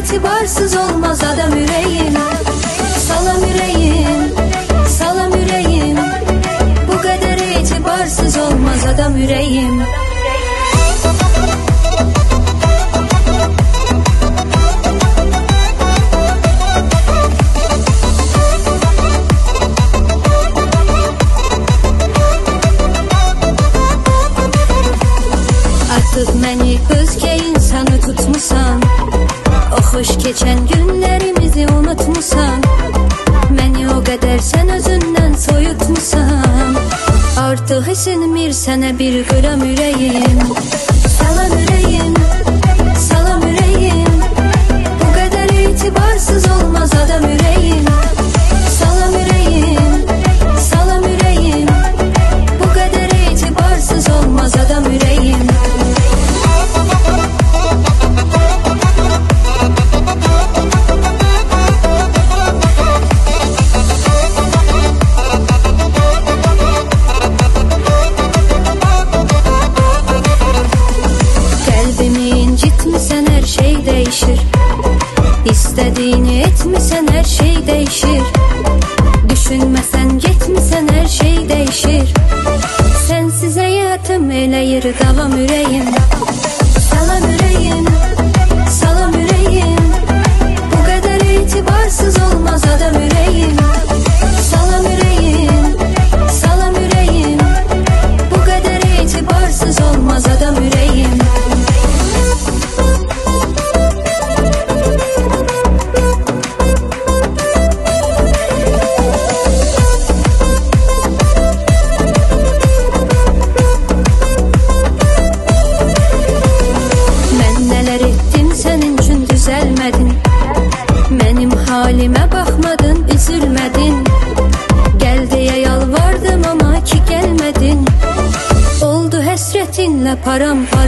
itibarsız olmaz adam yüreğim. Salam yüreğim, salam yüreğim. Bu kadar itibarsız olmaz adam yüreğim. Artık məni özgə insanı tutmusan, o xoş keçən günlərimizi unutmusan. Məni o qədər sən özündən soyutmusan. Artıq isinmir sənə bir qram ürəyim. Salam ürəyim, salam ürəyim. Bu qədər itibarsız olmaz adam ürəyim. Salam ürəyim, salam ürəyim. Bu qədər itibarsız olmaz adam ürəyim. İncitmisən hər şey dəyişir. İstədiyini etmisən hər şey dəyişir. Düşünməsən getmisən hər şey dəyişir. Sənsiz həyatım eləyir davam ürəyim. Salam ürəyim, salam ürəyim. Bu qədər itibarsız olmaz adam ürəyim. Salam ürəyim, salam ürəyim. Bu qədər itibarsız olmaz adam ürəyim. Mənim halimə baxmadın, üzülmədin. Gəl deyə yalvardım amma ki gəlmədin. Oldu həsrətinlə param.